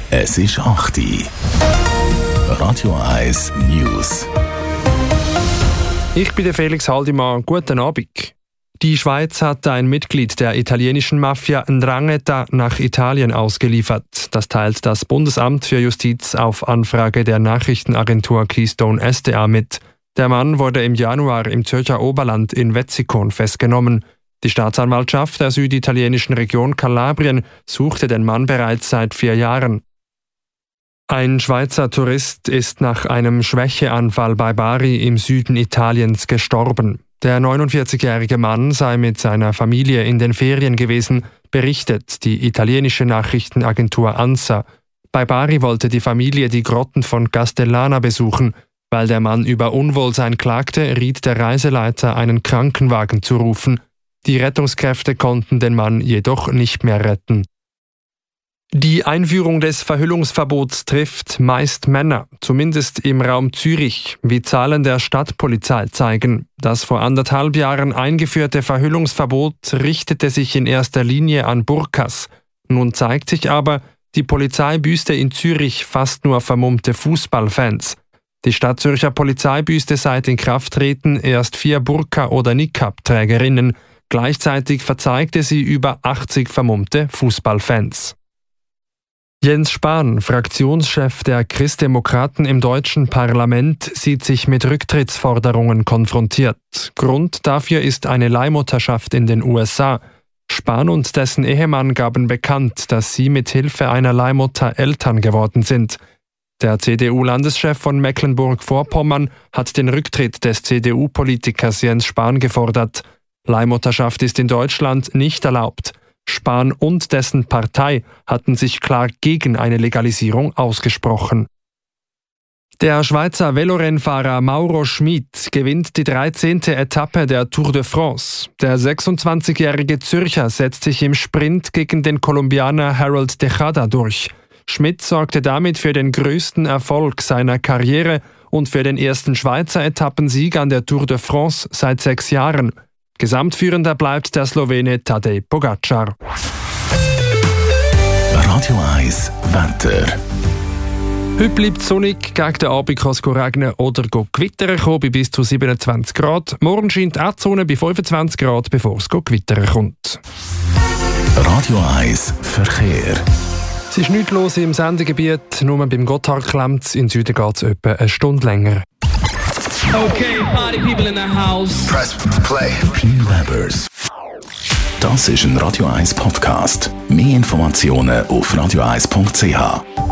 Es ist 8 Uhr. Radio 1 News. Ich bin der Felix Haldimann. Guten Abend. Die Schweiz hat ein Mitglied der italienischen Mafia 'Ndrangheta nach Italien ausgeliefert. Das teilt das Bundesamt für Justiz auf Anfrage der Nachrichtenagentur Keystone SDA mit. Der Mann wurde im Januar im Zürcher Oberland in Wetzikon festgenommen. Die Staatsanwaltschaft der süditalienischen Region Kalabrien suchte den Mann bereits seit 4 Jahren. Ein Schweizer Tourist ist nach einem Schwächeanfall bei Bari im Süden Italiens gestorben. Der 49-jährige Mann sei mit seiner Familie in den Ferien gewesen, berichtet die italienische Nachrichtenagentur ANSA. Bei Bari wollte die Familie die Grotten von Castellana besuchen. Weil der Mann über Unwohlsein klagte, riet der Reiseleiter, einen Krankenwagen zu rufen. Die Rettungskräfte konnten den Mann jedoch nicht mehr retten. Die Einführung des Verhüllungsverbots trifft meist Männer, zumindest im Raum Zürich, wie Zahlen der Stadtpolizei zeigen. Das vor 1,5 Jahren eingeführte Verhüllungsverbot richtete sich in erster Linie an Burkas. Nun zeigt sich aber, die Polizei büßte in Zürich fast nur vermummte Fußballfans. Die Stadtzürcher Polizei büßte seit Inkrafttreten erst 4 Burka- oder Niqab-Trägerinnen. Gleichzeitig verzeigte sie über 80 vermummte Fußballfans. Jens Spahn, Fraktionschef der Christdemokraten im deutschen Parlament, sieht sich mit Rücktrittsforderungen konfrontiert. Grund dafür ist eine Leihmutterschaft in den USA. Spahn und dessen Ehemann gaben bekannt, dass sie mit Hilfe einer Leihmutter Eltern geworden sind. Der CDU-Landeschef von Mecklenburg-Vorpommern hat den Rücktritt des CDU-Politikers Jens Spahn gefordert. Leihmutterschaft ist in Deutschland nicht erlaubt. Spahn und dessen Partei hatten sich klar gegen eine Legalisierung ausgesprochen. Der Schweizer Velorennfahrer Mauro Schmid gewinnt die 13. Etappe der Tour de France. Der 26-jährige Zürcher setzt sich im Sprint gegen den Kolumbianer Harold Tejada durch. Schmid sorgte damit für den größten Erfolg seiner Karriere und für den ersten Schweizer Etappensieg an der Tour de France seit 6 Jahren. Gesamtführender bleibt der Slowene Tadej Pogacar. Radio 1 Wetter. Heute bleibt es sonnig, gegen den Abend kann es regnen oder gewittern kommen bei bis zu 27 Grad. Morgen scheint auch die Sonne bei 25 Grad, bevor es gewittern kommt. Radio 1 Verkehr. Es ist nichts los im Sendegebiet, nur beim Gotthardklemms. In Süden geht es etwa eine Stunde länger. Okay, party people in the house. Press play. P-Rappers. Das ist ein Radio 1 Podcast. Mehr Informationen auf radio1.ch.